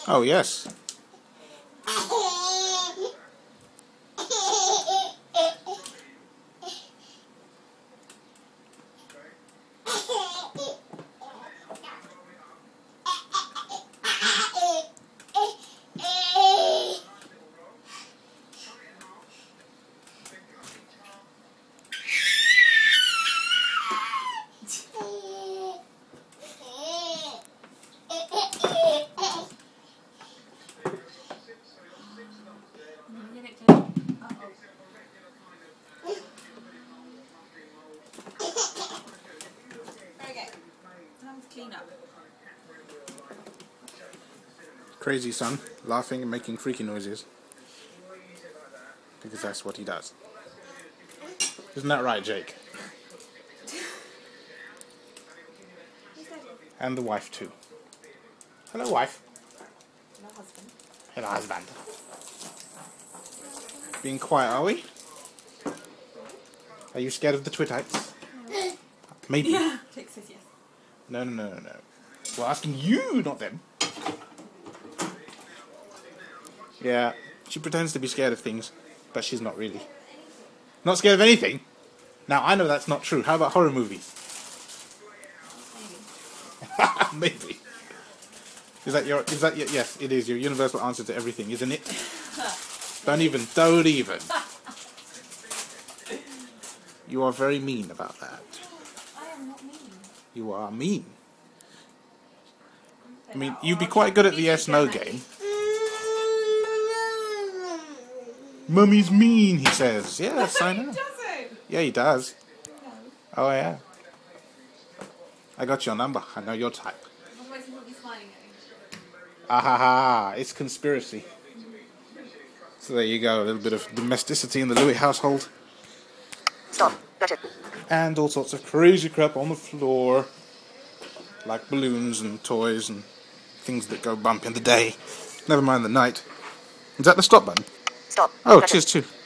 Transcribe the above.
Oh, yes. Clean up. Crazy son, laughing and making freaky noises. Because that's what he does. Isn't that right, Jake? And the wife too. Hello, wife. Hello, husband. Hello, husband. Being quiet, are we? Are you scared of the Twittites? No. Maybe. Yeah. Jake says yes. No. We're asking you, not them. Yeah, she pretends to be scared of things, but she's not really. Not scared of anything? Now, I know that's not true. How about horror movies? Maybe. Maybe. Yes, it is your universal answer to everything, isn't it? Don't even. You are very mean about that. I am not mean. You are mean. I mean, you'd be quite good at the yes-no game. Mummy's mean, he says. Yes, I know. He doesn't. Yeah, he does. No. Oh, yeah. I got your number. I know your type. Otherwise he won't be smiling at me. Ah ha ha. It's conspiracy. So there you go. A little bit of domesticity in the Louis household. Stop. Gotcha. And all sorts of crazy crap on the floor. Like balloons and toys and things that go bump in the day. Never mind the night. Is that the stop button? Stop. Oh, Gotcha. cheers too.